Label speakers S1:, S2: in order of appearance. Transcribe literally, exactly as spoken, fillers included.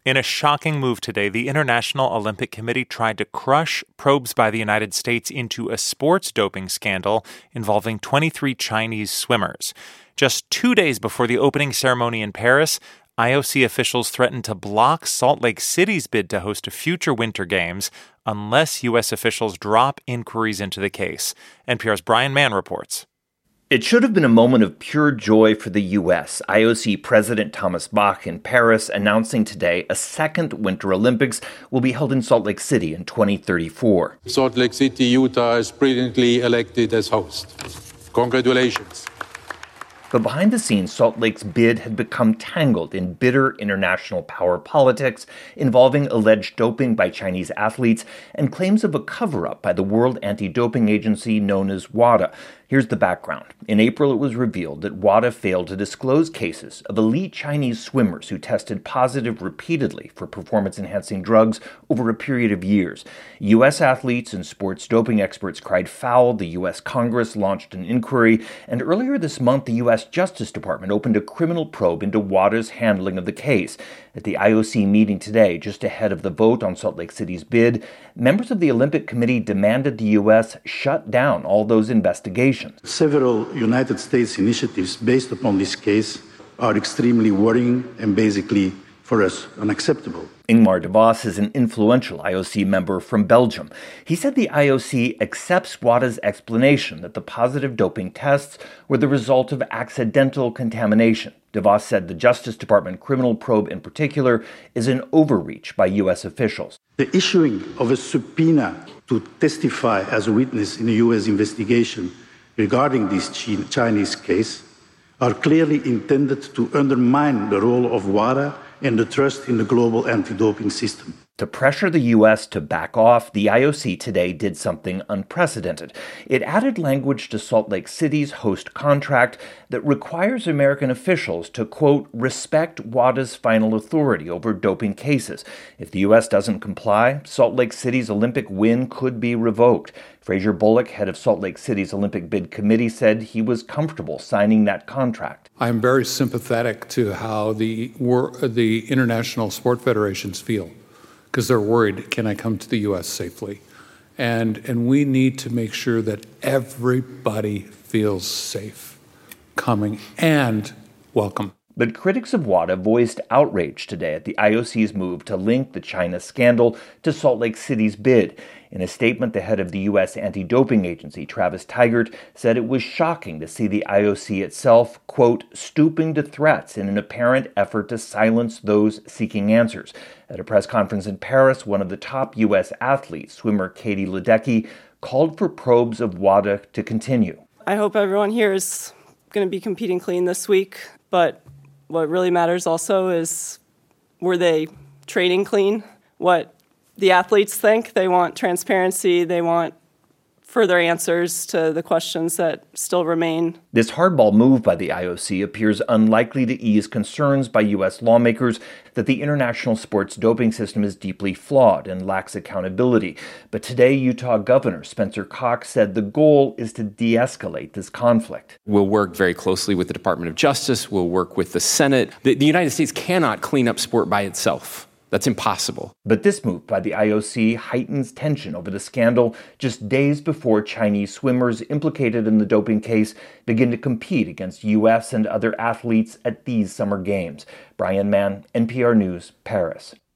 S1: In a shocking move today, the International Olympic Committee tried to crush probes by the United States into a sports doping scandal involving twenty-three Chinese swimmers. Just two days before the opening ceremony in Paris, I O C officials threatened to block Salt Lake City's bid to host a future Winter Games unless U S officials drop inquiries into the case. N P R's Brian Mann reports.
S2: It should have been a moment of pure joy for the U S. I O C President Thomas Bach in Paris announcing today a second Winter Olympics will be held in Salt Lake City in twenty thirty-four.
S3: Salt Lake City, Utah is brilliantly elected as host. Congratulations.
S2: But behind the scenes, Salt Lake's bid had become tangled in bitter international power politics involving alleged doping by Chinese athletes and claims of a cover-up by the World Anti-Doping Agency known as WADA. Here's the background. In April, it was revealed that WADA failed to disclose cases of elite Chinese swimmers who tested positive repeatedly for performance-enhancing drugs over a period of years. U S athletes and sports doping experts cried foul. The U S Congress launched an inquiry. And earlier this month, the U S Justice Department opened a criminal probe into WADA's handling of the case. At the I O C meeting today, just ahead of the vote on Salt Lake City's bid, members of the Olympic Committee demanded the U S shut down all those investigations.
S4: Several United States initiatives based upon this case are extremely worrying and basically, for us, unacceptable.
S2: Ingmar de Vos is an influential I O C member from Belgium. He said the I O C accepts WADA's explanation that the positive doping tests were the result of accidental contamination. De Vos said the Justice Department criminal probe in particular is an overreach by U S officials.
S4: The issuing of a subpoena to testify as a witness in a U S investigation regarding this Chinese case are clearly intended to undermine the role of WADA and the trust in the global anti-doping system.
S2: To pressure the U S to back off, the I O C today did something unprecedented. It added language to Salt Lake City's host contract that requires American officials to, quote, respect WADA's final authority over doping cases. If the U S doesn't comply, Salt Lake City's Olympic win could be revoked. Fraser Bullock, head of Salt Lake City's Olympic bid committee, said he was comfortable signing that contract.
S5: I'm very sympathetic to how the, the international sport federations feel, because they're worried, can I come to the U S safely? And and we need to make sure that everybody feels safe coming and welcome.
S2: But critics of WADA voiced outrage today at the I O C's move to link the China scandal to Salt Lake City's bid. In a statement, the head of the U S Anti-Doping Agency, Travis Tygart, said it was shocking to see the I O C itself, quote, stooping to threats in an apparent effort to silence those seeking answers. At a press conference in Paris, one of the top U S athletes, swimmer Katie Ledecky, called for probes of WADA to continue.
S6: I hope everyone here is going to be competing clean this week, but what really matters also is, were they training clean? What the athletes think. They want transparency. They want further answers to the questions that still remain.
S2: This hardball move by the I O C appears unlikely to ease concerns by U S lawmakers that the international sports doping system is deeply flawed and lacks accountability. But today, Utah Governor Spencer Cox said the goal is to de-escalate this conflict.
S7: We'll work very closely with the Department of Justice. We'll work with the Senate. The, the United States cannot clean up sport by itself. That's impossible.
S2: But this move by the I O C heightens tension over the scandal just days before Chinese swimmers implicated in the doping case begin to compete against U S and other athletes at these summer games. Brian Mann, N P R News, Paris.